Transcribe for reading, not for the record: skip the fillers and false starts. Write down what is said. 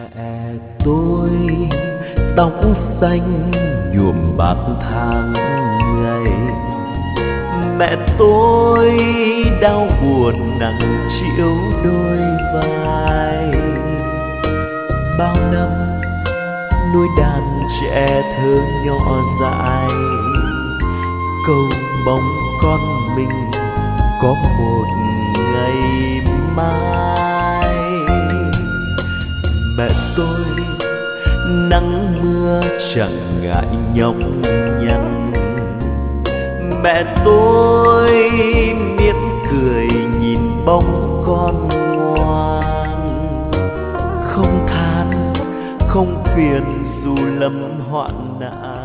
Mẹ tôi tóc xanh nhuộm bạc tháng ngày, mẹ tôi đau buồn nặng trĩu đôi vai. Bao năm nuôi đàn trẻ thơ nhỏ dại, cầu mong con mình có một ngày mai. Mẹ tôi nắng mưa chẳng ngại nhọc nhằn, mẹ tôi miễn cười nhìn bóng con ngoan. Không than không phiền dù lầm hoạn nạn,